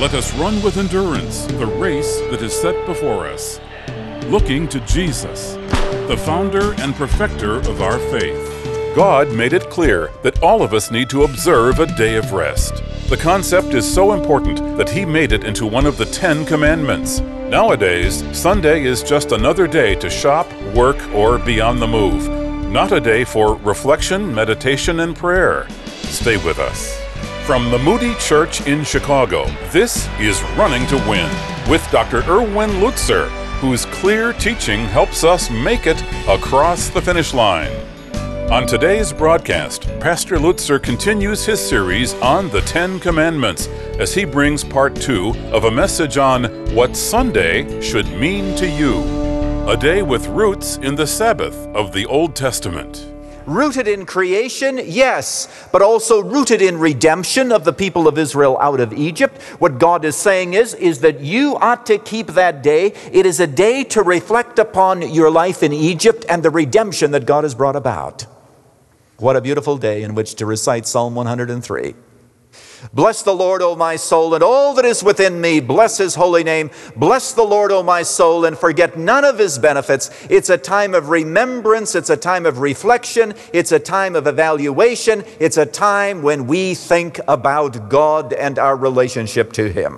Let us run with endurance the race that is set before us, looking to Jesus, the founder and perfecter of our faith. God made it clear that all of us need to observe a day of rest. The concept is so important that He made it into one of the 10 Commandments. Nowadays, Sunday is just another day to shop, work, or be on the move. Not a day for reflection, meditation, and prayer. Stay with us. From the Moody Church in Chicago, this is Running to Win with Dr. Erwin Lutzer, whose clear teaching helps us make it across the finish line. On today's broadcast, Pastor Lutzer continues his series on the 10 Commandments as he brings part 2 of a message on what Sunday should mean to you. A day with roots in the Sabbath of the Old Testament. Rooted in creation, yes, but also rooted in redemption of the people of Israel out of Egypt. What God is saying is that you ought to keep that day. It is a day to reflect upon your life in Egypt and the redemption that God has brought about. What a beautiful day in which to recite Psalm 103. Bless the Lord, O my soul, and all that is within me. Bless His holy name. Bless the Lord, O my soul, and forget none of His benefits. It's a time of remembrance. It's a time of reflection. It's a time of evaluation. It's a time when we think about God and our relationship to Him.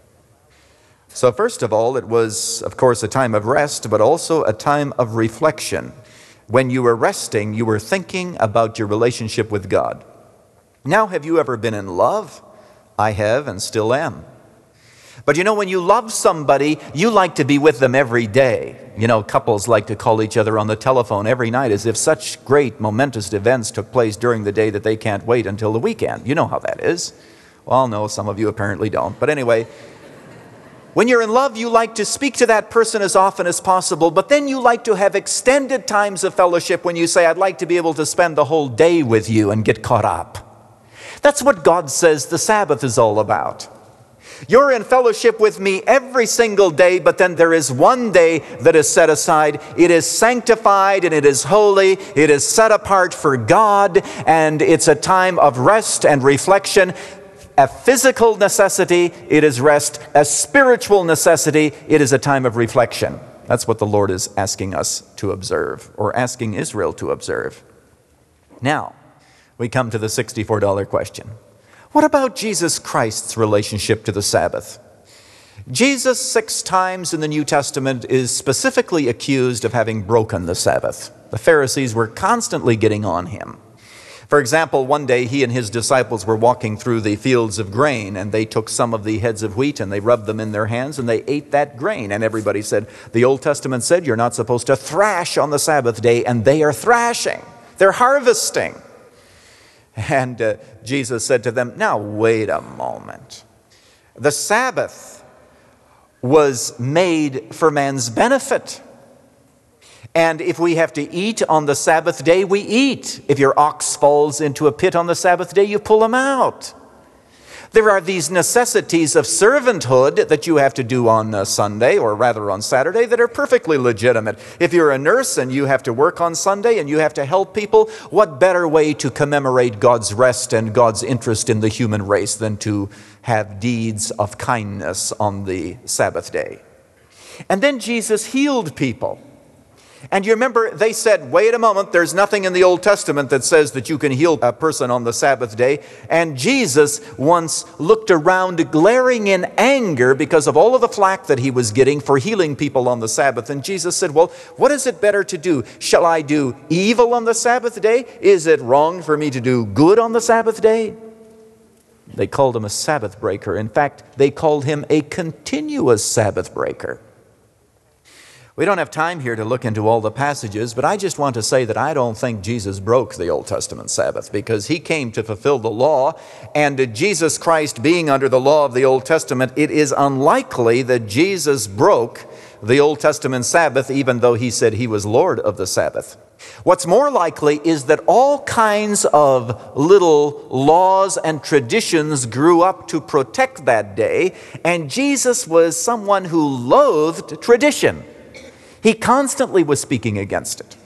So first of all, it was, of course, a time of rest, but also a time of reflection. When you were resting, you were thinking about your relationship with God. Now, have you ever been in love? I have and still am. But you know, when you love somebody, you like to be with them every day. You know, couples like to call each other on the telephone every night as if such great momentous events took place during the day that they can't wait until the weekend. You know how that is. Well, no, some of you apparently don't. But anyway, when you're in love, you like to speak to that person as often as possible, but then you like to have extended times of fellowship when you say, I'd like to be able to spend the whole day with you and get caught up. That's what God says the Sabbath is all about. You're in fellowship with me every single day, but then there is one day that is set aside. It is sanctified and it is holy. It is set apart for God, and it's a time of rest and reflection. A physical necessity, it is rest. A spiritual necessity, it is a time of reflection. That's what the Lord is asking us to observe, or asking Israel to observe. Now, we come to the $64 question. What about Jesus Christ's relationship to the Sabbath? Jesus 6 times in the New Testament is specifically accused of having broken the Sabbath. The Pharisees were constantly getting on him. For example, one day he and his disciples were walking through the fields of grain, and they took some of the heads of wheat and they rubbed them in their hands and they ate that grain. And everybody said, the Old Testament said you're not supposed to thrash on the Sabbath day, and they are thrashing. They're harvesting. And Jesus said to them, now wait a moment. The Sabbath was made for man's benefit. And if we have to eat on the Sabbath day, we eat. If your ox falls into a pit on the Sabbath day, you pull him out. There are these necessities of servanthood that you have to do on Sunday, or rather on Saturday, that are perfectly legitimate. If you're a nurse and you have to work on Sunday and you have to help people, what better way to commemorate God's rest and God's interest in the human race than to have deeds of kindness on the Sabbath day? And then Jesus healed people. And you remember, they said, wait a moment, there's nothing in the Old Testament that says that you can heal a person on the Sabbath day. And Jesus once looked around glaring in anger because of all of the flack that he was getting for healing people on the Sabbath. And Jesus said, well, what is it better to do? Shall I do evil on the Sabbath day? Is it wrong for me to do good on the Sabbath day? They called him a Sabbath breaker. In fact, they called him a continuous Sabbath breaker. We don't have time here to look into all the passages, but I just want to say that I don't think Jesus broke the Old Testament Sabbath, because he came to fulfill the law, and Jesus Christ being under the law of the Old Testament, it is unlikely that Jesus broke the Old Testament Sabbath, even though he said he was Lord of the Sabbath. What's more likely is that all kinds of little laws and traditions grew up to protect that day, and Jesus was someone who loathed tradition. He constantly was speaking against it.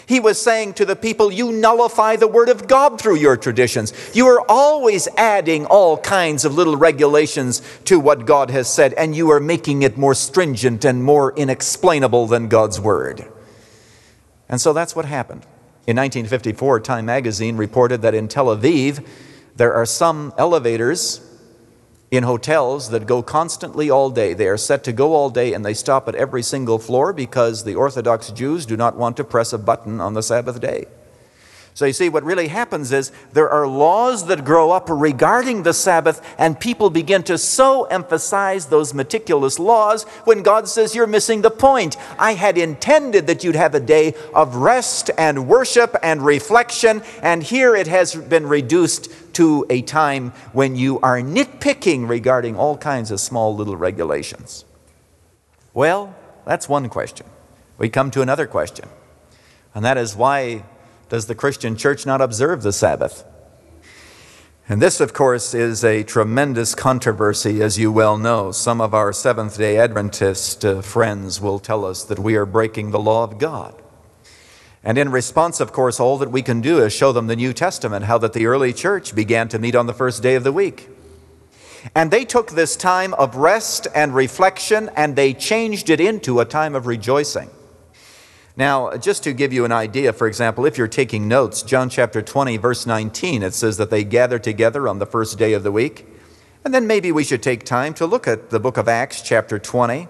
He was saying to the people, you nullify the Word of God through your traditions. You are always adding all kinds of little regulations to what God has said, and you are making it more stringent and more inexplainable than God's Word. And so that's what happened. In 1954, Time magazine reported that in Tel Aviv, there are some elevators in hotels that go constantly all day. They are set to go all day, and they stop at every single floor because the Orthodox Jews do not want to press a button on the Sabbath day. So you see, what really happens is there are laws that grow up regarding the Sabbath, and people begin to so emphasize those meticulous laws when God says, you're missing the point. I had intended that you'd have a day of rest and worship and reflection, and here it has been reduced to a time when you are nitpicking regarding all kinds of small little regulations. Well, that's one question. We come to another question, and that is, why does the Christian church not observe the Sabbath? And this, of course, is a tremendous controversy, as you well know. Some of our Seventh-day Adventist friends will tell us that we are breaking the law of God. And in response, of course, all that we can do is show them the New Testament, how that the early church began to meet on the first day of the week. And they took this time of rest and reflection, and they changed it into a time of rejoicing. Now, just to give you an idea, for example, if you're taking notes, John chapter 20, verse 19, it says that they gathered together on the first day of the week. And then maybe we should take time to look at the book of Acts chapter 20.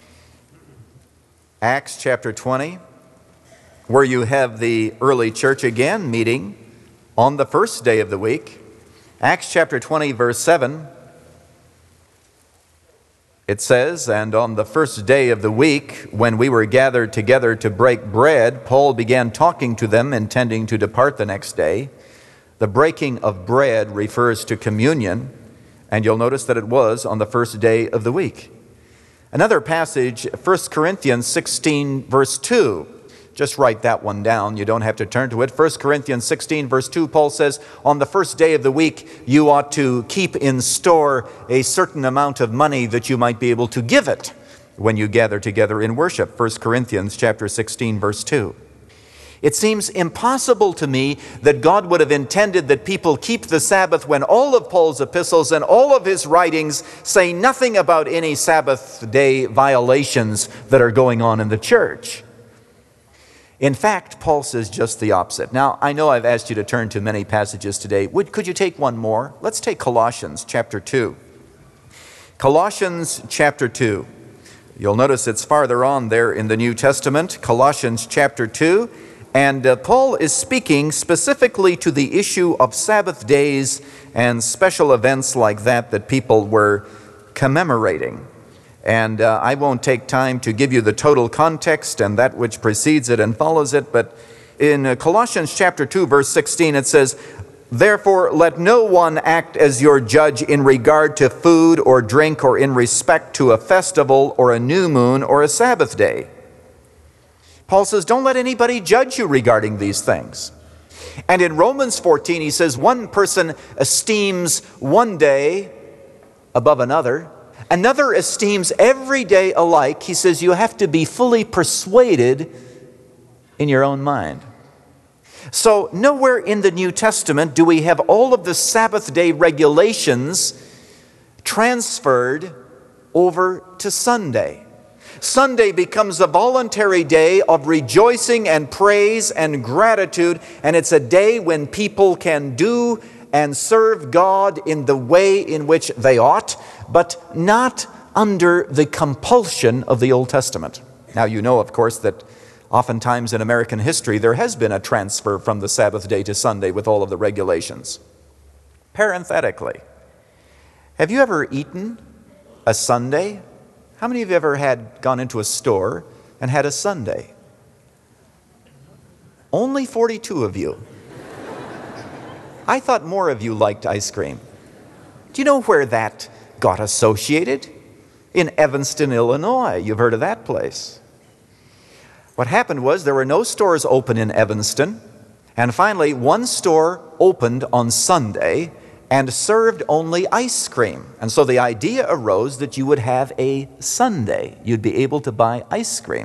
Acts chapter 20, where you have the early church again meeting on the first day of the week. Acts chapter 20, verse 7. It says, and on the first day of the week, when we were gathered together to break bread, Paul began talking to them, intending to depart the next day. The breaking of bread refers to communion, and you'll notice that it was on the first day of the week. Another passage, 1 Corinthians 16, verse 2. Just write that one down. You don't have to turn to it. 1 Corinthians 16, verse 2, Paul says, on the first day of the week, you ought to keep in store a certain amount of money that you might be able to give it when you gather together in worship. 1 Corinthians chapter 16, verse 2. It seems impossible to me that God would have intended that people keep the Sabbath when all of Paul's epistles and all of his writings say nothing about any Sabbath day violations that are going on in the church. In fact, Paul says just the opposite. Now, I know I've asked you to turn to many passages today. Could you take one more? Let's take Colossians chapter 2. Colossians chapter 2. You'll notice it's farther on there in the New Testament, Colossians chapter 2. And Paul is speaking specifically to the issue of Sabbath days and special events like that people were commemorating. And I won't take time to give you the total context and that which precedes it and follows it, but in Colossians chapter 2, verse 16, it says, therefore let no one act as your judge in regard to food or drink or in respect to a festival or a new moon or a Sabbath day. Paul says, don't let anybody judge you regarding these things. And in Romans 14, he says, one person esteems one day above another. Another esteems every day alike. He says you have to be fully persuaded in your own mind. So nowhere in the New Testament do we have all of the Sabbath day regulations transferred over to Sunday. Sunday becomes a voluntary day of rejoicing and praise and gratitude, and it's a day when people can do and serve God in the way in which they ought, but not under the compulsion of the Old Testament. Now, you know, of course, that oftentimes in American history there has been a transfer from the Sabbath day to Sunday with all of the regulations. Parenthetically, have you ever eaten a sundae? How many of you ever gone into a store and had a sundae? Only 42 of you. I thought more of you liked ice cream. Do you know where that got associated? In Evanston, Illinois. You've heard of that place. What happened was there were no stores open in Evanston, and finally one store opened on Sunday and served only ice cream. And so the idea arose that you would have a sundae. You'd be able to buy ice cream.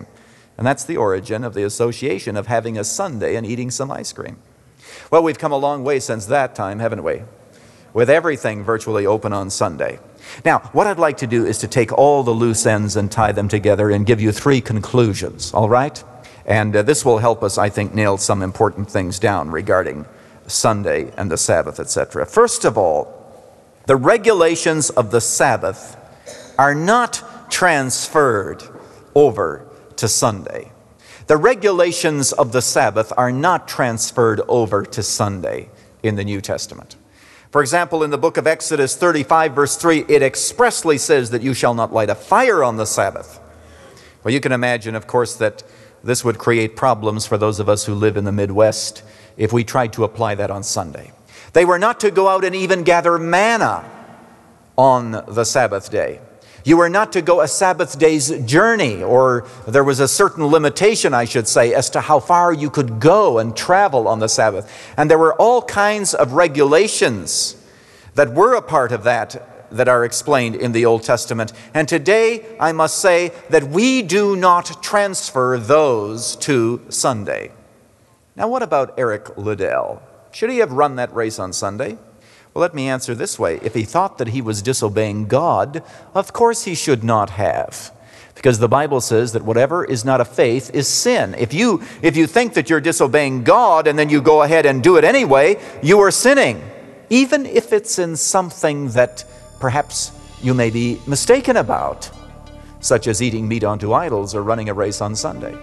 And that's the origin of the association of having a sundae and eating some ice cream. Well, we've come a long way since that time, haven't we? With everything virtually open on Sunday. Now, what I'd like to do is to take all the loose ends and tie them together and give you 3 conclusions, all right? And this will help us, I think, nail some important things down regarding Sunday and the Sabbath, etc. First of all, the regulations of the Sabbath are not transferred over to Sunday. The regulations of the Sabbath are not transferred over to Sunday in the New Testament. For example, in the book of Exodus 35, verse 3, it expressly says that you shall not light a fire on the Sabbath. Well, you can imagine, of course, that this would create problems for those of us who live in the Midwest if we tried to apply that on Sunday. They were not to go out and even gather manna on the Sabbath day. You were not to go a Sabbath day's journey, or there was a certain limitation, I should say, as to how far you could go and travel on the Sabbath. And there were all kinds of regulations that were a part of that are explained in the Old Testament. And today, I must say that we do not transfer those to Sunday. Now, what about Eric Liddell? Should he have run that race on Sunday? Well, let me answer this way. If he thought that he was disobeying God, of course he should not have. Because the Bible says that whatever is not of faith is sin. If you think that you're disobeying God and then you go ahead and do it anyway, you are sinning. Even if it's in something that perhaps you may be mistaken about, such as eating meat unto idols or running a race on Sunday.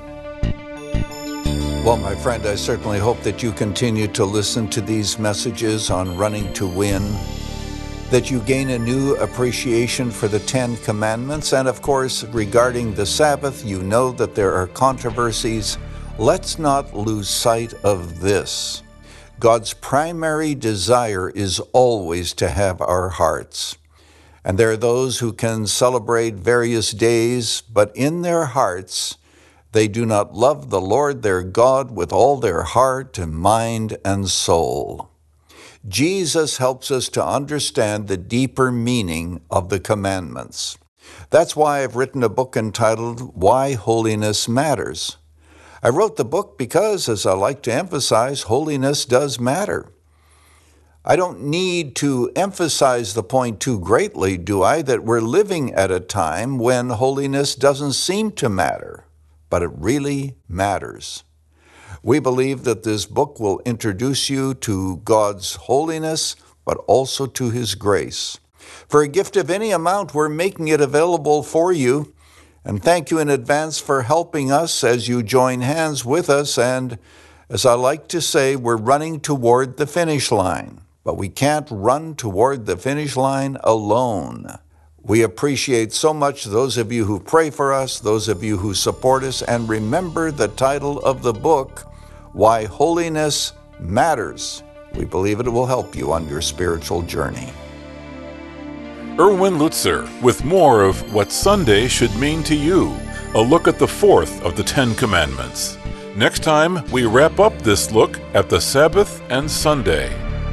Well, my friend, I certainly hope that you continue to listen to these messages on running to win, that you gain a new appreciation for the 10 Commandments, and of course, regarding the Sabbath, you know that there are controversies. Let's not lose sight of this. God's primary desire is always to have our hearts. And there are those who can celebrate various days, but in their hearts, they do not love the Lord their God with all their heart and mind and soul. Jesus helps us to understand the deeper meaning of the commandments. That's why I've written a book entitled, Why Holiness Matters. I wrote the book because, as I like to emphasize, holiness does matter. I don't need to emphasize the point too greatly, do I, that we're living at a time when holiness doesn't seem to matter. But it really matters. We believe that this book will introduce you to God's holiness, but also to His grace. For a gift of any amount, we're making it available for you. And thank you in advance for helping us as you join hands with us. And as I like to say, we're running toward the finish line. But we can't run toward the finish line alone. We appreciate so much those of you who pray for us, those of you who support us, and remember the title of the book, Why Holiness Matters. We believe it will help you on your spiritual journey. Erwin Lutzer with more of What Sunday Should Mean to You, a look at the 4th of the 10 Commandments. Next time, we wrap up this look at the Sabbath and Sunday.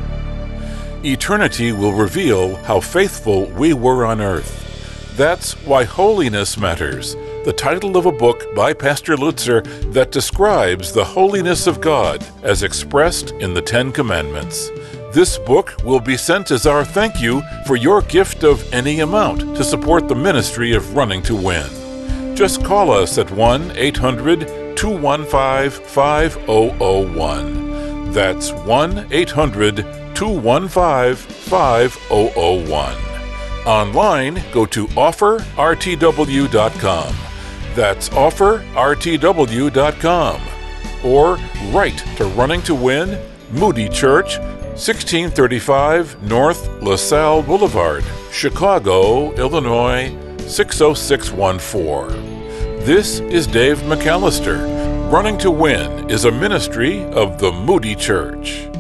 Eternity will reveal how faithful we were on earth. That's Why Holiness Matters, the title of a book by Pastor Lutzer that describes the holiness of God as expressed in the 10 Commandments. This book will be sent as our thank you for your gift of any amount to support the ministry of Running to Win. Just call us at 1-800-215-5001. That's 1-800-215-5001. Online, go to offerrtw.com. That's offerrtw.com. Or write to Running to Win, Moody Church, 1635 North LaSalle Boulevard, Chicago, Illinois, 60614. This is Dave McAllister. Running to Win is a ministry of the Moody Church.